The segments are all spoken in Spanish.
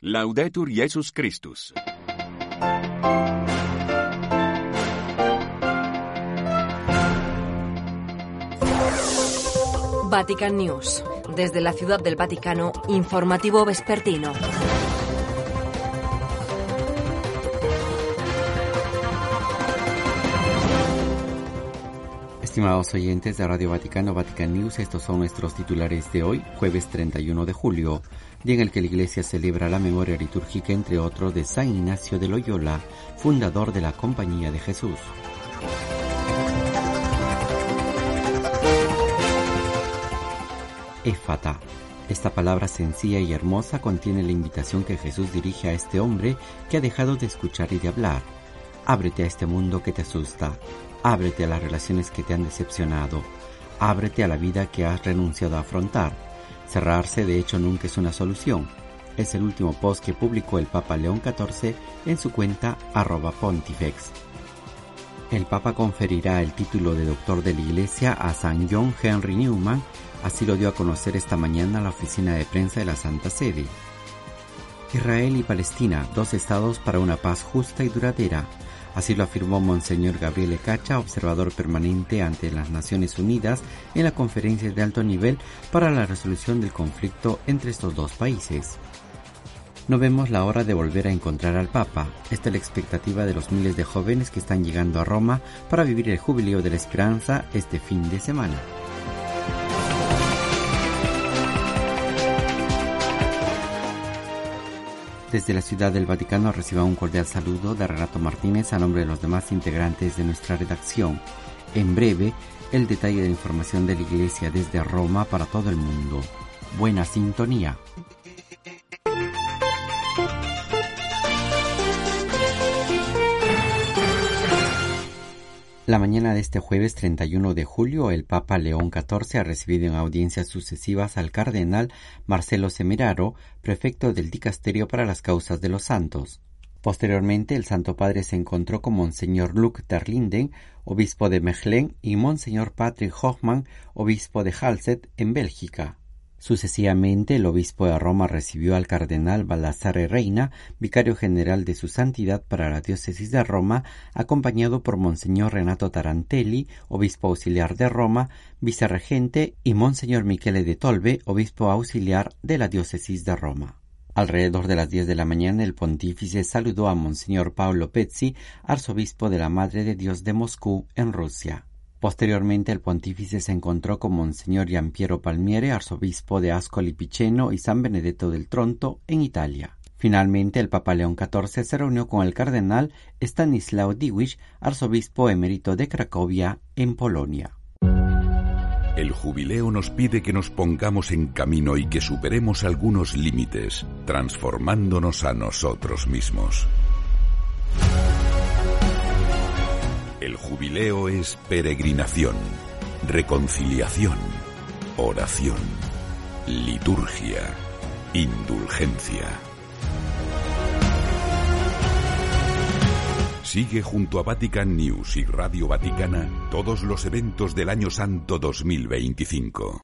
Laudetur Jesus Christus. Vatican News. Desde la Ciudad del Vaticano, informativo vespertino. Estimados oyentes de Radio Vaticano, Vatican News, estos son nuestros titulares de hoy, jueves 31 de julio, día en el que la Iglesia celebra la memoria litúrgica, entre otros, de San Ignacio de Loyola, fundador de la Compañía de Jesús. Éfata. Esta palabra sencilla y hermosa contiene la invitación que Jesús dirige a este hombre que ha dejado de escuchar y de hablar. Ábrete a este mundo que te asusta. Ábrete a las relaciones que te han decepcionado. Ábrete a la vida que has renunciado a afrontar. Cerrarse, de hecho, nunca es una solución. Es el último post que publicó el Papa León XIV en su cuenta @Pontifex. El Papa conferirá el título de doctor de la Iglesia a San John Henry Newman, así lo dio a conocer esta mañana la oficina de prensa de la Santa Sede. Israel y Palestina, dos estados para una paz justa y duradera. Así lo afirmó Monseñor Gabriele Cacha, observador permanente ante las Naciones Unidas en la conferencia de alto nivel para la resolución del conflicto entre estos dos países. No vemos la hora de volver a encontrar al Papa. Esta es la expectativa de los miles de jóvenes que están llegando a Roma para vivir el Jubileo de la Esperanza este fin de semana. Desde la Ciudad del Vaticano reciba un cordial saludo de Renato Martínez a nombre de los demás integrantes de nuestra redacción. En breve, el detalle de la información de la Iglesia desde Roma para todo el mundo. Buena sintonía. La mañana de este jueves 31 de julio, el Papa León XIV ha recibido en audiencias sucesivas al cardenal Marcelo Semeraro, prefecto del Dicasterio para las Causas de los Santos. Posteriormente, el Santo Padre se encontró con Monseñor Luc Terlinden, obispo de Mechelen, y Monseñor Patrick Hochman, obispo de Halset, en Bélgica. Sucesivamente, el obispo de Roma recibió al cardenal Baldassare Reina, vicario general de su santidad para la diócesis de Roma, acompañado por Monseñor Renato Tarantelli, obispo auxiliar de Roma, vicerregente, y Monseñor Michele de Tolbe, obispo auxiliar de la diócesis de Roma. Alrededor de las 10 de la mañana, el pontífice saludó a Monseñor Paolo Pezzi, arzobispo de la Madre de Dios de Moscú, en Rusia. Posteriormente, el pontífice se encontró con Monseñor Giampiero Palmieri, arzobispo de Ascoli Piceno y San Benedetto del Tronto, en Italia. Finalmente, el Papa León XIV se reunió con el cardenal Stanislao Dziwisz, arzobispo emérito de Cracovia, en Polonia. El jubileo nos pide que nos pongamos en camino y que superemos algunos límites, transformándonos a nosotros mismos. El jubileo es peregrinación, reconciliación, oración, liturgia, indulgencia. Sigue junto a Vatican News y Radio Vaticana todos los eventos del Año Santo 2025.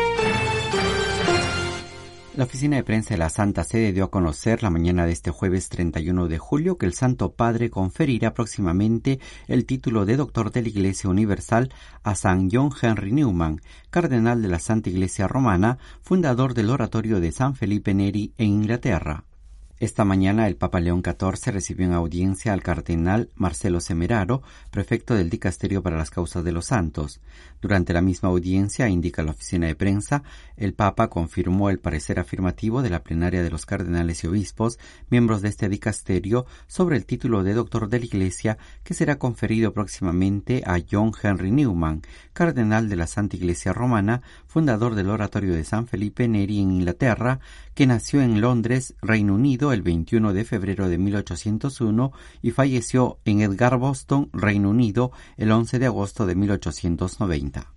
La oficina de prensa de la Santa Sede dio a conocer la mañana de este jueves 31 de julio que el Santo Padre conferirá próximamente el título de doctor de la Iglesia Universal a San John Henry Newman, cardenal de la Santa Iglesia Romana, fundador del Oratorio de San Felipe Neri en Inglaterra. Esta mañana el Papa León XIV recibió en audiencia al cardenal Marcelo Semeraro, prefecto del Dicasterio para las Causas de los Santos. Durante la misma audiencia, indica la oficina de prensa, el Papa confirmó el parecer afirmativo de la plenaria de los cardenales y obispos, miembros de este dicasterio, sobre el título de doctor de la Iglesia que será conferido próximamente a John Henry Newman, cardenal de la Santa Iglesia Romana, fundador del Oratorio de San Felipe Neri en Inglaterra, que nació en Londres, Reino Unido, el 21 de febrero de 1801 y falleció en Edgbaston, Reino Unido, el 11 de agosto de 1890.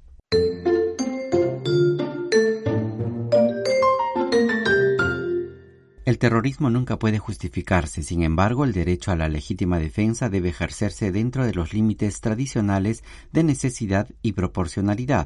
El terrorismo nunca puede justificarse, sin embargo, el derecho a la legítima defensa debe ejercerse dentro de los límites tradicionales de necesidad y proporcionalidad.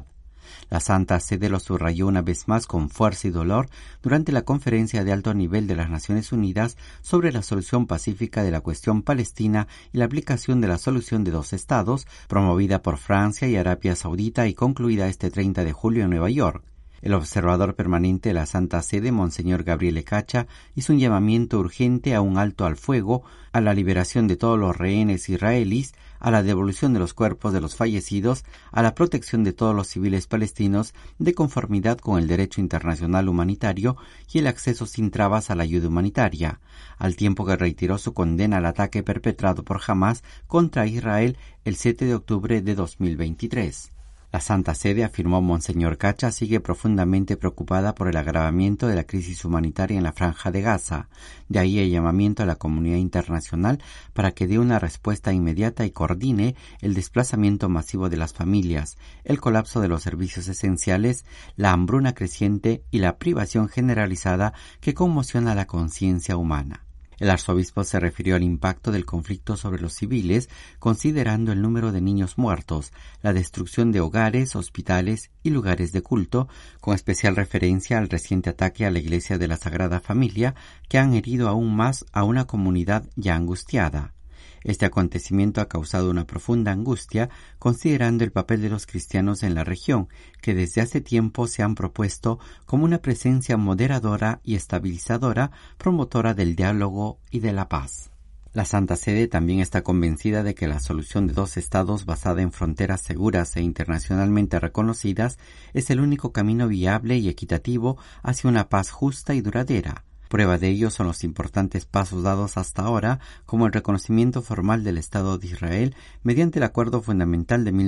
La Santa Sede lo subrayó una vez más con fuerza y dolor durante la conferencia de alto nivel de las Naciones Unidas sobre la solución pacífica de la cuestión palestina y la aplicación de la solución de dos estados, promovida por Francia y Arabia Saudita y concluida este 30 de julio en Nueva York. El observador permanente de la Santa Sede, Monseñor Gabriele Cacha, hizo un llamamiento urgente a un alto al fuego, a la liberación de todos los rehenes israelíes, a la devolución de los cuerpos de los fallecidos, a la protección de todos los civiles palestinos de conformidad con el derecho internacional humanitario y el acceso sin trabas a la ayuda humanitaria, al tiempo que reiteró su condena al ataque perpetrado por Hamás contra Israel el 7 de octubre de 2023. La Santa Sede, afirmó Monseñor Cacha, sigue profundamente preocupada por el agravamiento de la crisis humanitaria en la Franja de Gaza. De ahí el llamamiento a la comunidad internacional para que dé una respuesta inmediata y coordine el desplazamiento masivo de las familias, el colapso de los servicios esenciales, la hambruna creciente y la privación generalizada que conmociona la conciencia humana. El arzobispo se refirió al impacto del conflicto sobre los civiles, considerando el número de niños muertos, la destrucción de hogares, hospitales y lugares de culto, con especial referencia al reciente ataque a la Iglesia de la Sagrada Familia, que han herido aún más a una comunidad ya angustiada. Este acontecimiento ha causado una profunda angustia, considerando el papel de los cristianos en la región, que desde hace tiempo se han propuesto como una presencia moderadora y estabilizadora, promotora del diálogo y de la paz. La Santa Sede también está convencida de que la solución de dos estados basada en fronteras seguras e internacionalmente reconocidas es el único camino viable y equitativo hacia una paz justa y duradera. Prueba de ello son los importantes pasos dados hasta ahora, como el reconocimiento formal del Estado de Israel mediante el Acuerdo Fundamental de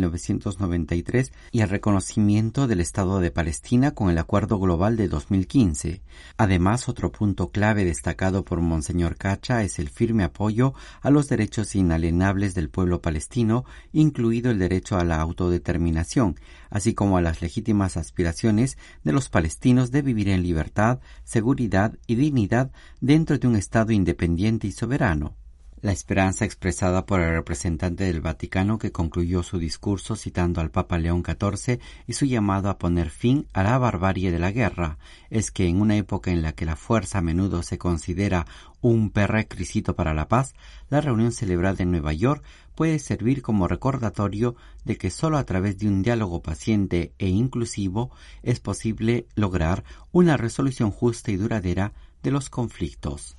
1993 y el reconocimiento del Estado de Palestina con el Acuerdo Global de 2015. Además, otro punto clave destacado por Monseñor Cacha es el firme apoyo a los derechos inalienables del pueblo palestino, incluido el derecho a la autodeterminación, así como a las legítimas aspiraciones de los palestinos de vivir en libertad, seguridad y dignidad dentro de un Estado independiente y soberano. La esperanza expresada por el representante del Vaticano, que concluyó su discurso citando al Papa León XIV y su llamado a poner fin a la barbarie de la guerra, es que en una época en la que la fuerza a menudo se considera un prerequisito para la paz, la reunión celebrada en Nueva York puede servir como recordatorio de que solo a través de un diálogo paciente e inclusivo es posible lograr una resolución justa y duradera de los conflictos.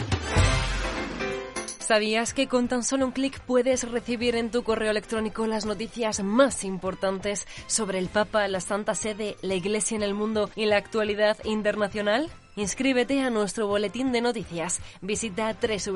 ¿Sabías que con tan solo un clic puedes recibir en tu correo electrónico las noticias más importantes sobre el Papa, la Santa Sede, la Iglesia en el mundo y la actualidad internacional? Inscríbete a nuestro boletín de noticias. Visita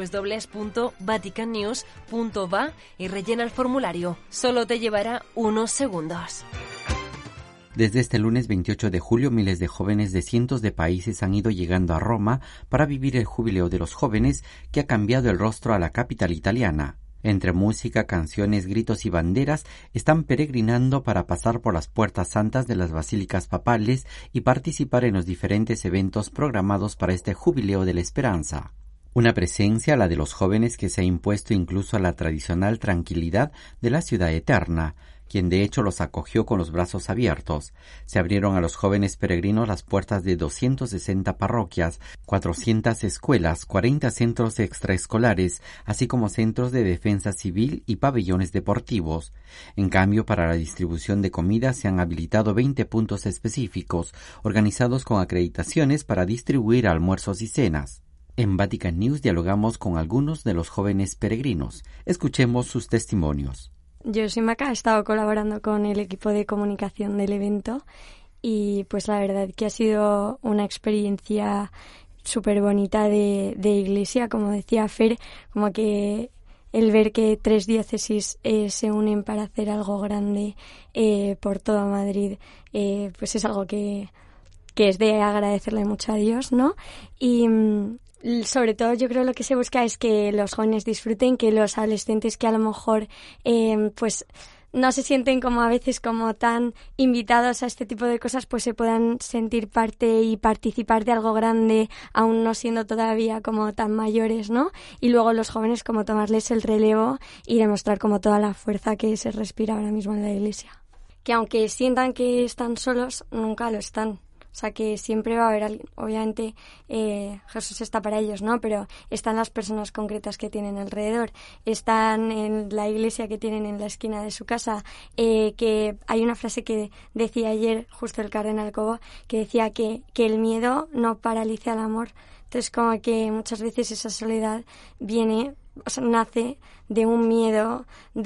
www.vaticannews.va y rellena el formulario. Solo te llevará unos segundos. Desde este lunes 28 de julio, miles de jóvenes de cientos de países han ido llegando a Roma para vivir el Jubileo de los Jóvenes, que ha cambiado el rostro a la capital italiana. Entre música, canciones, gritos y banderas, están peregrinando para pasar por las puertas santas de las basílicas papales y participar en los diferentes eventos programados para este Jubileo de la Esperanza. Una presencia, la de los jóvenes, que se ha impuesto incluso a la tradicional tranquilidad de la ciudad eterna, quien de hecho los acogió con los brazos abiertos. Se abrieron a los jóvenes peregrinos las puertas de 260 parroquias, 400 escuelas, 40 centros extraescolares, así como centros de defensa civil y pabellones deportivos. En cambio, para la distribución de comida se han habilitado 20 puntos específicos, organizados con acreditaciones para distribuir almuerzos y cenas. En Vatican News dialogamos con algunos de los jóvenes peregrinos. Escuchemos sus testimonios. Yo soy Maca, he estado colaborando con el equipo de comunicación del evento y pues la verdad que ha sido una experiencia súper bonita de iglesia, como decía Fer, como que el ver que 3 diócesis se unen para hacer algo grande por toda Madrid, pues es algo que es de agradecerle mucho a Dios, ¿no? Y sobre todo yo creo lo que se busca es que los jóvenes disfruten, que los adolescentes que a lo mejor pues no se sienten como a veces como tan invitados a este tipo de cosas, pues se puedan sentir parte y participar de algo grande, aún no siendo todavía como tan mayores, ¿no? Y luego los jóvenes como tomarles el relevo y demostrar como toda la fuerza que se respira ahora mismo en la iglesia. que aunque sientan que están solos, nunca lo están. O sea, que siempre va a haber alguien. Obviamente Jesús está para ellos, ¿no? Pero están las personas concretas que tienen alrededor. Están en la iglesia que tienen en la esquina de su casa. Que hay una frase que decía ayer justo el cardenal Cobo, que decía que el miedo no paraliza el amor. Entonces, como que muchas veces esa soledad viene, o sea, nace de un miedo,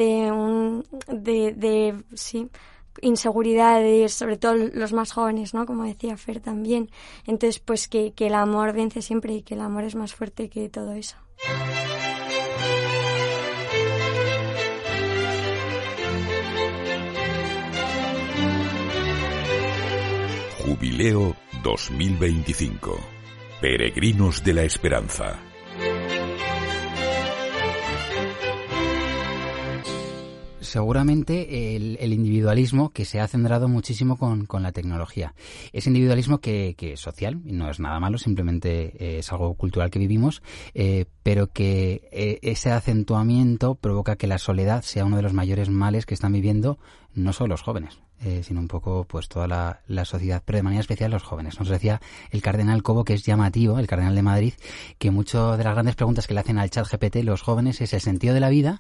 sí, inseguridades, sobre todo los más jóvenes, ¿no? Como decía Fer también. Entonces, pues que el amor vence siempre y que el amor es más fuerte que todo eso. Jubileo 2025. Peregrinos de la Esperanza. Seguramente el individualismo que se ha centrado muchísimo con la tecnología. Ese individualismo que es social, y no es nada malo, simplemente es algo cultural que vivimos, pero que ese acentuamiento provoca que la soledad sea uno de los mayores males que están viviendo no solo los jóvenes, sino un poco pues toda la sociedad, pero de manera especial los jóvenes. Nos decía el cardenal Cobo, que es llamativo, el cardenal de Madrid, que muchas de las grandes preguntas que le hacen al ChatGPT los jóvenes es el sentido de la vida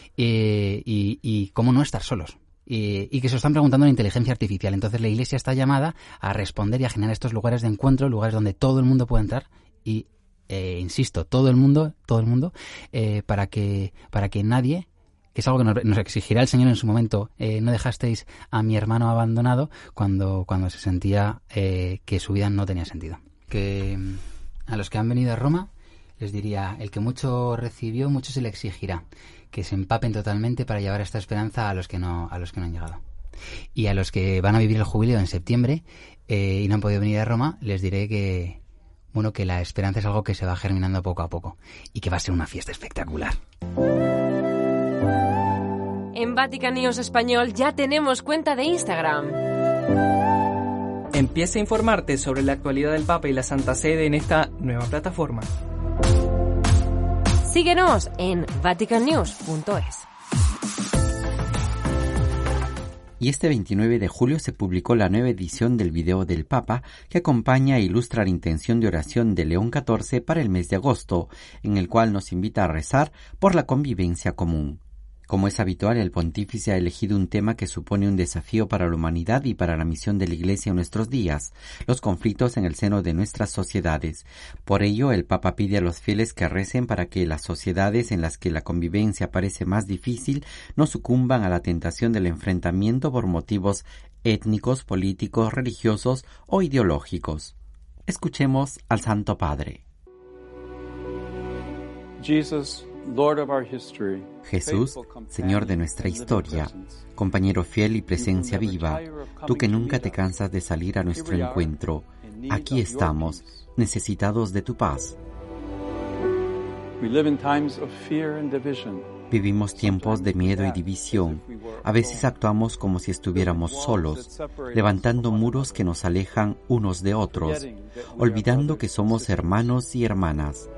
y cómo no estar solos. Y que se lo están preguntando a la inteligencia artificial. Entonces la Iglesia está llamada a responder y a generar estos lugares de encuentro, lugares donde todo el mundo pueda entrar y, insisto, todo el mundo, para que nadie, que es algo que nos exigirá el Señor en su momento, no dejasteis a mi hermano abandonado cuando se sentía que su vida no tenía sentido. Que a los que han venido a Roma les diría, el que mucho recibió, mucho se le exigirá, que se empapen totalmente para llevar esta esperanza a los que no han llegado. Y a los que van a vivir el jubileo en septiembre y no han podido venir a Roma, les diré que la esperanza es algo que se va germinando poco a poco y que va a ser una fiesta espectacular. En Vatican News Español ya tenemos cuenta de Instagram. Empieza a informarte sobre la actualidad del Papa y la Santa Sede en esta nueva plataforma. Síguenos en vaticannews.es. Y este 29 de julio se publicó la nueva edición del video del Papa que acompaña e ilustra la intención de oración de León XIV para el mes de agosto, en el cual nos invita a rezar por la convivencia común. Como es habitual, el pontífice ha elegido un tema que supone un desafío para la humanidad y para la misión de la Iglesia en nuestros días, los conflictos en el seno de nuestras sociedades. Por ello, el Papa pide a los fieles que recen para que las sociedades en las que la convivencia parece más difícil no sucumban a la tentación del enfrentamiento por motivos étnicos, políticos, religiosos o ideológicos. Escuchemos al Santo Padre. Jesús, Señor de nuestra historia, compañero fiel y presencia viva, tú que nunca te cansas de salir a nuestro encuentro, aquí estamos, necesitados de tu paz. Vivimos tiempos de miedo y división. A veces actuamos como si estuviéramos solos, levantando muros que nos alejan unos de otros, olvidando que somos hermanos y hermanas.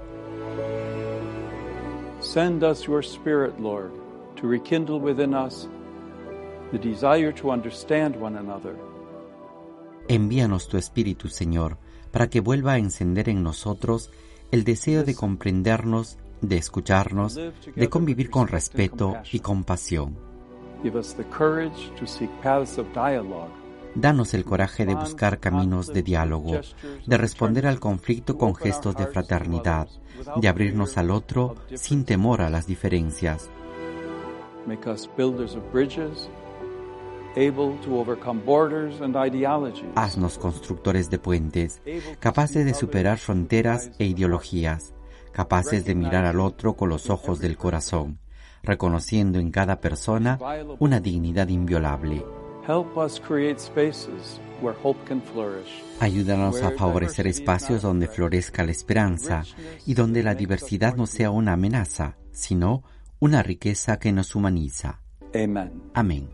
Send us your Spirit, Lord, to rekindle within us the desire to understand one another. Envíanos tu Espíritu, Señor, para que vuelva a encender en nosotros el deseo de comprendernos, de escucharnos, de convivir con respeto y compasión. Give us the courage to seek paths of dialogue. Danos el coraje de buscar caminos de diálogo, de responder al conflicto con gestos de fraternidad, de abrirnos al otro sin temor a las diferencias. Make us builders of bridges, able to overcome borders and ideologies. Haznos constructores de puentes, capaces de superar fronteras e ideologías, capaces de mirar al otro con los ojos del corazón, reconociendo en cada persona una dignidad inviolable. Help us create spaces where hope can flourish. Ayúdanos a favorecer espacios donde florezca la esperanza y donde la diversidad no sea una amenaza, sino una riqueza que nos humaniza. Amen. Amén.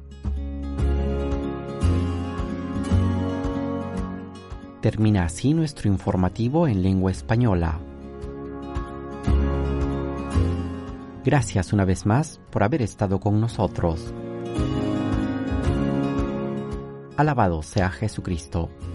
Termina así nuestro informativo en lengua española. Gracias una vez más por haber estado con nosotros. Alabado sea Jesucristo.